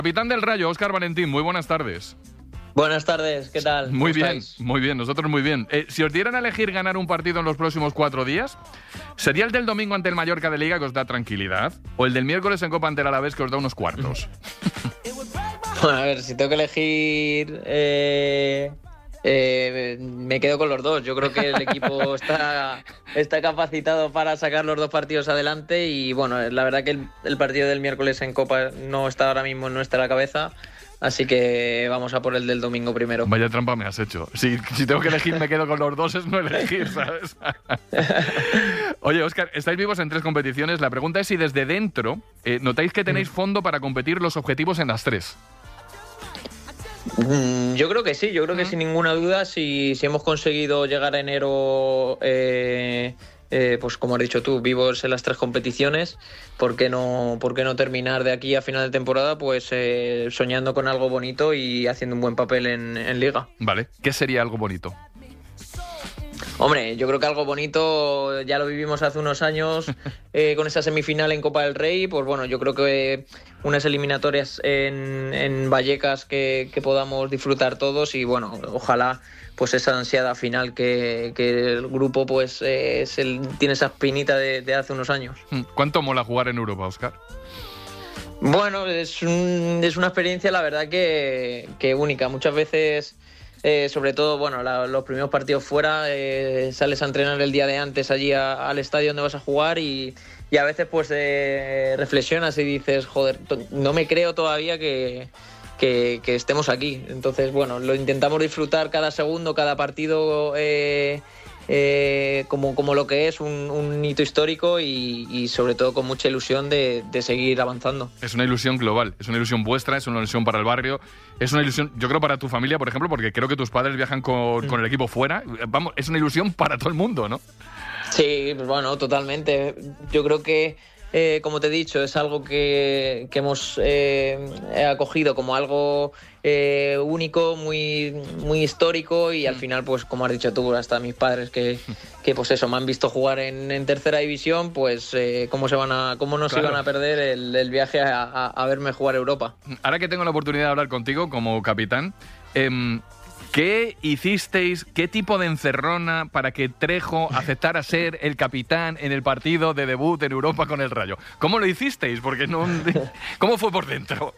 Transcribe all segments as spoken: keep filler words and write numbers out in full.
Capitán del Rayo, Óscar Valentín, muy buenas tardes. Buenas tardes, ¿qué tal? Muy bien, estáis? muy bien, nosotros muy bien. Eh, si os dieran a elegir ganar un partido en los próximos cuatro días, ¿sería el del domingo ante el Mallorca de Liga, que os da tranquilidad, o el del miércoles en Copa ante el Alavés, que os da unos cuartos? Bueno, a ver, si tengo que elegir, eh, eh, me quedo con los dos. Yo creo que el equipo está, está capacitado para sacar los dos partidos adelante y bueno, la verdad que el, el partido del miércoles en Copa no está ahora mismo en nuestra cabeza. Así que vamos a por el del domingo primero. Vaya trampa me has hecho. Si, si tengo que elegir, me quedo con los dos, es no elegir, ¿sabes? Oye, Óscar, estáis vivos en tres competiciones. La pregunta es si desde dentro eh, notáis que tenéis fondo para competir los objetivos en las tres. Yo creo que sí, yo creo que sin ninguna duda, si, si hemos conseguido llegar a enero... Eh, Eh, pues como has dicho tú, vivos en las tres competiciones, ¿por qué no, por qué no terminar de aquí a final de temporada pues eh, soñando con algo bonito y haciendo un buen papel en, en Liga? Vale, ¿qué sería algo bonito? Hombre, yo creo que algo bonito ya lo vivimos hace unos años eh, con esa semifinal en Copa del Rey. Pues bueno, yo creo que unas eliminatorias en, en Vallecas que, que podamos disfrutar todos y bueno, ojalá pues esa ansiada final que, que el grupo pues eh, es el, tiene esa espinita de, de hace unos años. ¿Cuánto mola jugar en Europa, Óscar? Bueno, es, un, es una experiencia la verdad que, que única. Muchas veces... Eh, sobre todo, bueno, la, los primeros partidos fuera, eh, sales a entrenar el día de antes allí a, al estadio donde vas a jugar y, y a veces pues eh, reflexionas y dices, joder, no me creo todavía que, que, que estemos aquí. Entonces, bueno, lo intentamos disfrutar cada segundo, cada partido eh, eh, como, como lo que es, un, un hito histórico y, y sobre todo con mucha ilusión de, de seguir avanzando. Es una ilusión global, es una ilusión vuestra, es una ilusión para el barrio, es una ilusión, yo creo, para tu familia, por ejemplo, porque creo que tus padres viajan con, mm. con el equipo fuera. Vamos, es una ilusión para todo el mundo, ¿no? Sí, pues bueno, totalmente. Yo creo que, eh, como te he dicho, es algo que, que hemos eh, acogido como algo eh, único, muy, muy histórico y al final, pues como has dicho tú, hasta mis padres que, que pues eso, me han visto jugar en, en tercera división, pues eh, cómo se van a, cómo no claro. se iban a perder el, el viaje a, a, a verme jugar a Europa. Ahora que tengo la oportunidad de hablar contigo como capitán, eh, ¿qué hicisteis, qué tipo de encerrona para que Trejo aceptara ser el capitán en el partido de debut en Europa con el Rayo? ¿Cómo lo hicisteis? Porque no, ¿cómo fue por dentro?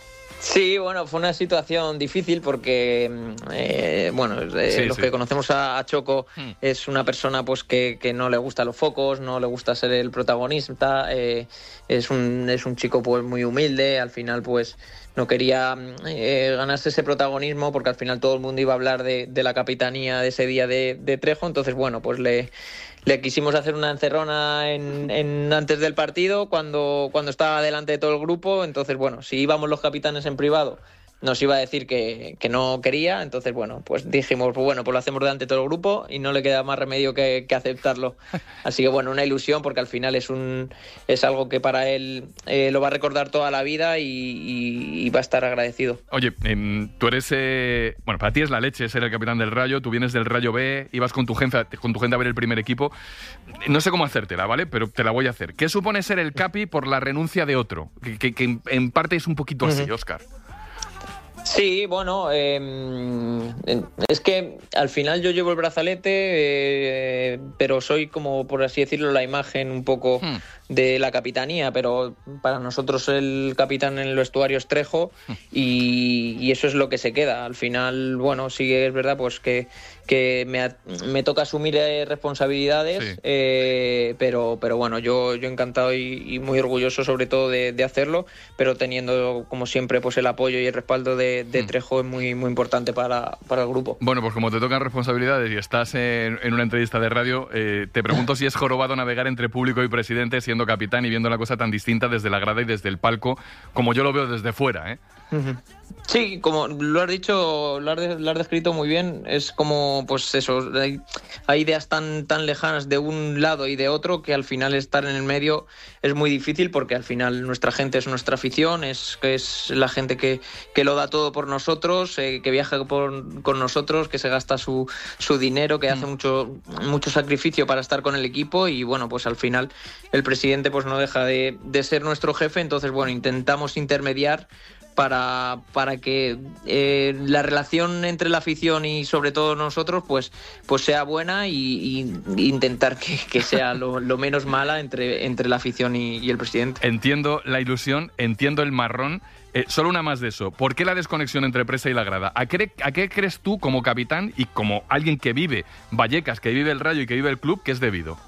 Sí, bueno, fue una situación difícil porque, eh, bueno, eh, sí, los sí. que conocemos a, a Choco hmm. es una persona pues que, que no le gustan los focos, no le gusta ser el protagonista, eh, es un es un chico pues muy humilde, al final pues no quería eh, ganarse ese protagonismo porque al final todo el mundo iba a hablar de, de la capitanía de ese día de, de Trejo, entonces bueno, pues le... Le quisimos hacer una encerrona en, en antes del partido, cuando, cuando estaba delante de todo el grupo. Entonces, bueno, si íbamos los capitanes en privado, nos iba a decir que, que no quería. Entonces, bueno, pues dijimos, pues bueno, pues lo hacemos delante de todo el grupo y no le queda más remedio que, que aceptarlo. Así que, bueno, una ilusión porque al final es un es algo que para él eh, lo va a recordar toda la vida y, y, y va a estar agradecido. Oye, eh, tú eres... Eh, bueno, para ti es la leche ser el capitán del Rayo. Tú vienes del Rayo B, ibas con tu gente, con tu gente a ver el primer equipo. No sé cómo hacértela, ¿vale? Pero te la voy a hacer. ¿Qué supone ser el capi por la renuncia de otro? Que, que, que en parte es un poquito así, uh-huh. Óscar. Sí, bueno, eh, es que al final yo llevo el brazalete, eh, pero soy como, por así decirlo, la imagen un poco hmm. de la capitanía, pero para nosotros el capitán en el vestuario es Trejo y, y eso es lo que se queda. Al final, bueno, sí es verdad pues que, que me, me toca asumir responsabilidades, sí. eh, pero, pero bueno, yo, yo encantado y, y muy orgulloso sobre todo de, de hacerlo, pero teniendo como siempre pues el apoyo y el respaldo de de Trejo es muy, muy importante para, para el grupo. Bueno, pues como te tocan responsabilidades y estás en, en una entrevista de radio, eh, te pregunto si es jorobado navegar entre público y presidente siendo capitán y viendo la cosa tan distinta desde la grada y desde el palco, como yo lo veo desde fuera, ¿eh? Sí, como lo has dicho, lo has, de, lo has descrito muy bien, es como, pues eso, hay, hay ideas tan, tan lejanas de un lado y de otro que al final estar en el medio es muy difícil porque al final nuestra gente es nuestra afición, es, es la gente que, que lo da todo por nosotros, eh, que viaja por, con nosotros, que se gasta su, su dinero, que mm. hace mucho, mucho sacrificio para estar con el equipo y bueno, pues al final el presidente pues no deja de, de ser nuestro jefe, entonces bueno, intentamos intermediar para, para que eh, la relación entre la afición y sobre todo nosotros pues, pues sea buena y, y intentar que, que sea lo, lo menos mala entre, entre la afición y, y el presidente. Entiendo la ilusión, entiendo el marrón. Eh, solo una más de eso. ¿Por qué la desconexión entre prensa y la grada? ¿A qué, ¿A qué crees tú como capitán y como alguien que vive Vallecas, que vive el Rayo y que vive el club, que es debido?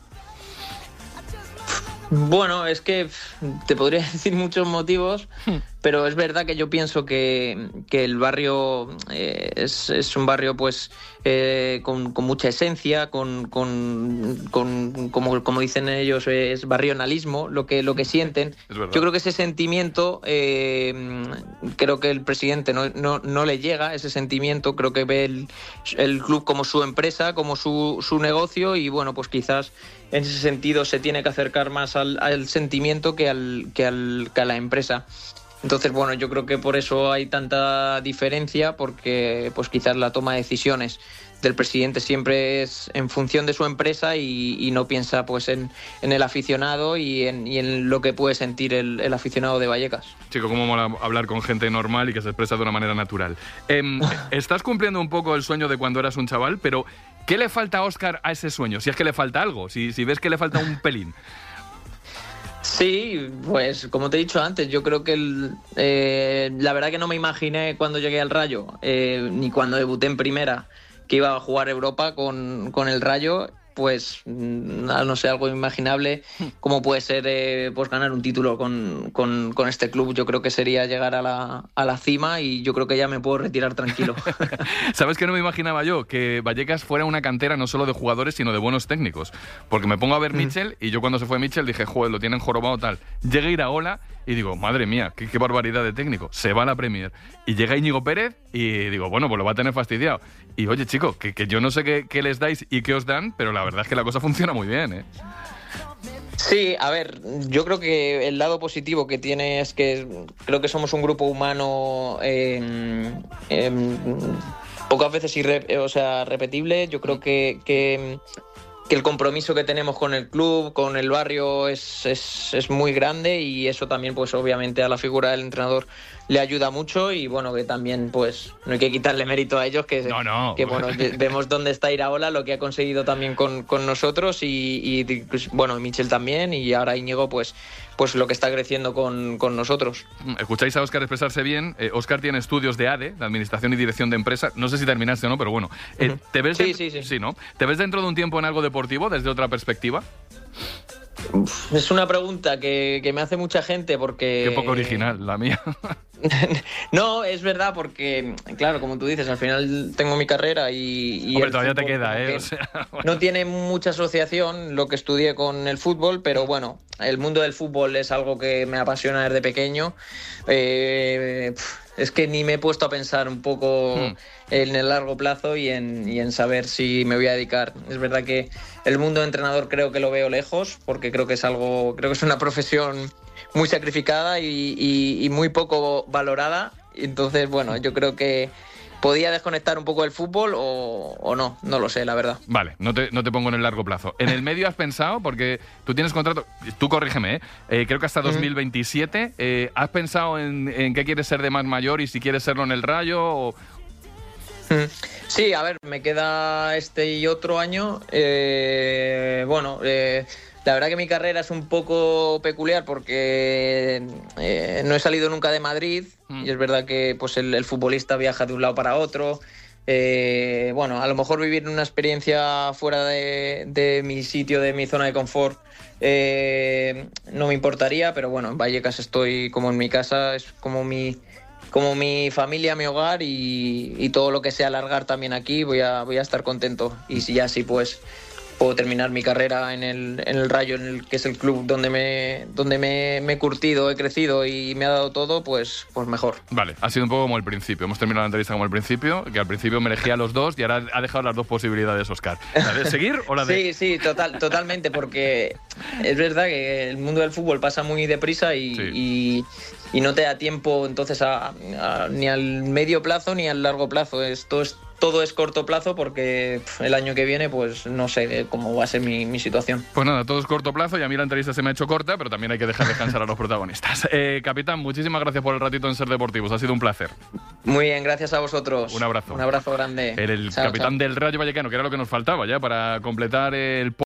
Bueno, es que te podría decir muchos motivos, pero es verdad que yo pienso que, que el barrio eh, es, es un barrio pues eh, con, con mucha esencia, con, con, con como, como dicen ellos, es barrionalismo, lo que, lo que sienten. Yo creo que ese sentimiento, eh, creo que el presidente no, no, no le llega, ese sentimiento, creo que ve el, el club como su empresa, como su, su negocio y bueno, pues quizás en ese sentido se tiene que acercar más al, al sentimiento que, al, que, al, que a la empresa. Entonces, bueno, yo creo que por eso hay tanta diferencia, porque pues quizás la toma de decisiones del presidente siempre es en función de su empresa y, y no piensa pues en, en el aficionado y en, y en lo que puede sentir el, el aficionado de Vallecas. Chico, cómo mola hablar con gente normal y que se expresa de una manera natural. Eh, estás cumpliendo un poco el sueño de cuando eras un chaval, pero ¿qué le falta a Óscar a ese sueño? Si es que le falta algo, si, si ves que le falta un pelín. Sí, pues como te he dicho antes, yo creo que el, eh, la verdad que no me imaginé cuando llegué al Rayo, eh, ni cuando debuté en primera, que iba a jugar Europa con, con el Rayo, pues no sé, algo inimaginable como puede ser eh, pues ganar un título con, con, con este club. Yo creo que sería llegar a la, a la cima y yo creo que ya me puedo retirar tranquilo. ¿Sabes qué no me imaginaba yo? Que Vallecas fuera una cantera no solo de jugadores sino de buenos técnicos, porque me pongo a ver mm. Mitchell y yo cuando se fue Mitchell dije, joder, lo tienen jorobado tal. Llega Iraola y digo, madre mía, qué, qué barbaridad de técnico, se va a la Premier. Y llega Íñigo Pérez y digo, bueno, pues lo va a tener fastidiado. Y oye, chico, que, que yo no sé qué, qué les dais y qué os dan, pero la verdad es que la cosa funciona muy bien, ¿eh? Sí, a ver, yo creo que el lado positivo que tiene es que creo que somos un grupo humano eh, eh, pocas veces irre, o sea, repetible. Yo creo que, que, que el compromiso que tenemos con el club, con el barrio es, es, es muy grande y eso también, pues obviamente a la figura del entrenador le ayuda mucho y bueno, que también pues no hay que quitarle mérito a ellos, que, no, no. que bueno, vemos dónde está Iraola, lo que ha conseguido también con, con nosotros y, y pues, bueno, Mitchell también y ahora Íñigo pues, pues lo que está creciendo con, con nosotros. Escucháis a Óscar expresarse bien. eh, Óscar tiene estudios de A D E, de Administración y Dirección de Empresa, no sé si terminaste o no, pero bueno. Eh, ¿te ves sí, dentro, sí, sí. sí, ¿no? ¿Te ves dentro de un tiempo en algo deportivo desde otra perspectiva? Es una pregunta que, que me hace mucha gente porque... Qué poco original, la mía. No, es verdad porque, claro, como tú dices, al final tengo mi carrera y... y Hombre, todavía te queda, ¿eh? O sea, bueno. No tiene mucha asociación lo que estudié con el fútbol, pero bueno, el mundo del fútbol es algo que me apasiona desde pequeño. Eh, es que ni me he puesto a pensar un poco hmm. en el largo plazo y en, y en saber si me voy a dedicar. Es verdad que el mundo de entrenador creo que lo veo lejos, porque creo que es algo, creo que es una profesión muy sacrificada y, y, y muy poco valorada. Entonces, bueno, yo creo que podía desconectar un poco del fútbol o, o no, no lo sé, la verdad. Vale, no te, no te pongo en el largo plazo. ¿En el medio has pensado? Porque tú tienes contrato, tú corrígeme, ¿eh? Eh, creo que hasta dos mil veintisiete. Eh, ¿Has pensado en, en qué quieres ser de más mayor y si quieres serlo en el Rayo? O... Sí, a ver, me queda este y otro año. Eh, bueno, eh, la verdad que mi carrera es un poco peculiar porque eh, no he salido nunca de Madrid mm. y es verdad que pues el, el futbolista viaja de un lado para otro. Eh, bueno, a lo mejor vivir una experiencia fuera de, de mi sitio, de mi zona de confort, eh, no me importaría, pero bueno, en Vallecas estoy como en mi casa, es como mi... como mi familia, mi hogar y, y todo lo que sea alargar también aquí voy a, voy a estar contento y si ya sí pues puedo terminar mi carrera en el, en el Rayo, en el que es el club donde me donde me, me he curtido, he crecido y me ha dado todo, pues, pues mejor. Vale, ha sido un poco como el principio. Hemos terminado la entrevista como el principio, que al principio me elegía a los dos y ahora ha dejado las dos posibilidades, Óscar. ¿La de seguir o la de...? Sí, sí, total, totalmente, porque es verdad que el mundo del fútbol pasa muy deprisa y... Sí. y y no te da tiempo entonces a, a, ni al medio plazo ni al largo plazo. Esto es todo es corto plazo porque pff, el año que viene pues no sé cómo va a ser mi, mi situación. Pues nada, todo es corto plazo y a mí la entrevista se me ha hecho corta, pero también hay que dejar descansar a los protagonistas. Eh, capitán, muchísimas gracias por el ratito en Ser Deportivos, ha sido un placer. Muy bien, gracias a vosotros. Un abrazo. Un abrazo grande. El, el chao, capitán chao. del Rayo Vallecano, que era lo que nos faltaba ya para completar el